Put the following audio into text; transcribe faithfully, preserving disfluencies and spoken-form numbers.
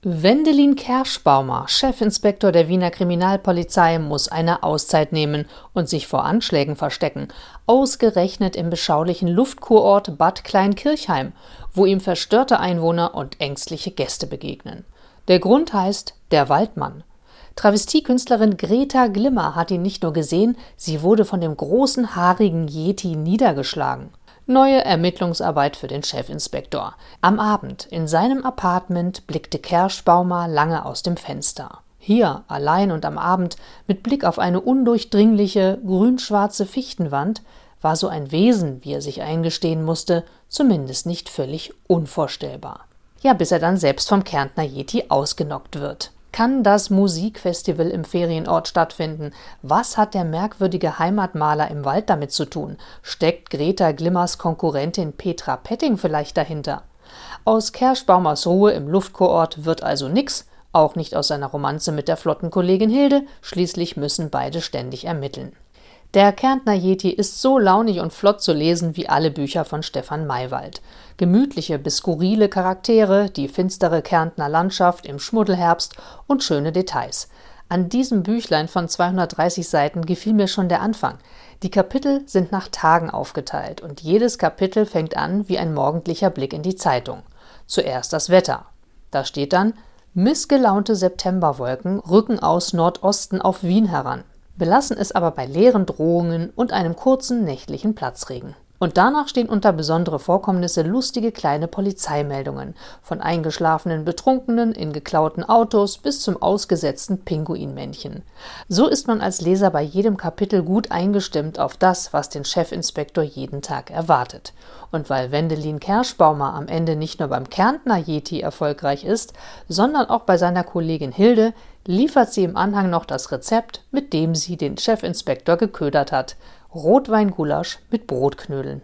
Wendelin Kerschbaumer, Chefinspektor der Wiener Kriminalpolizei, muss eine Auszeit nehmen und sich vor Anschlägen verstecken, ausgerechnet im beschaulichen Luftkurort Bad Kleinkirchheim, wo ihm verstörte Einwohner und ängstliche Gäste begegnen. Der Grund heißt Der Waldmann. Travestiekünstlerin Greta Glimmer hat ihn nicht nur gesehen, sie wurde von dem großen, haarigen Yeti niedergeschlagen. Neue Ermittlungsarbeit für den Chefinspektor. Am Abend in seinem Appartement blickte Kerschbaumer lange aus dem Fenster. Hier, allein und am Abend, mit Blick auf eine undurchdringliche, grünschwarze Fichtenwand, war so ein Wesen, wie er sich eingestehen musste, zumindest nicht völlig unvorstellbar. Ja, bis er dann selbst vom Kärntner Yeti ausgenockt wird. Kann das Musikfestival im Ferienort stattfinden? Was hat der merkwürdige Heimatmaler im Wald damit zu tun? Steckt Greta Glimmers Konkurrentin Petra Petting vielleicht dahinter? Aus Kerschbaumers Ruhe im Luftkurort wird also nix, auch nicht aus seiner Romanze mit der flotten Kollegin Hilde, schließlich müssen beide ständig ermitteln. Der Kärntner Yeti ist so launig und flott zu lesen wie alle Bücher von Stefan Maywald. Gemütliche bis skurrile Charaktere, die finstere Kärntner Landschaft im Schmuddelherbst und schöne Details. An diesem Büchlein von zweihundertdreißig Seiten gefiel mir schon der Anfang. Die Kapitel sind nach Tagen aufgeteilt und jedes Kapitel fängt an wie ein morgendlicher Blick in die Zeitung. Zuerst das Wetter. Da steht dann: Missgelaunte Septemberwolken rücken aus Nordosten auf Wien heran, belassen es aber bei leeren Drohungen und einem kurzen nächtlichen Platzregen. Und danach stehen unter besondere Vorkommnisse lustige kleine Polizeimeldungen, von eingeschlafenen Betrunkenen in geklauten Autos bis zum ausgesetzten Pinguinmännchen. So ist man als Leser bei jedem Kapitel gut eingestimmt auf das, was den Chefinspektor jeden Tag erwartet. Und weil Wendelin Kerschbaumer am Ende nicht nur beim Kärntner Yeti erfolgreich ist, sondern auch bei seiner Kollegin Hilde, liefert sie im Anhang noch das Rezept, mit dem sie den Chefinspektor geködert hat: Rotweingulasch mit Brotknödeln.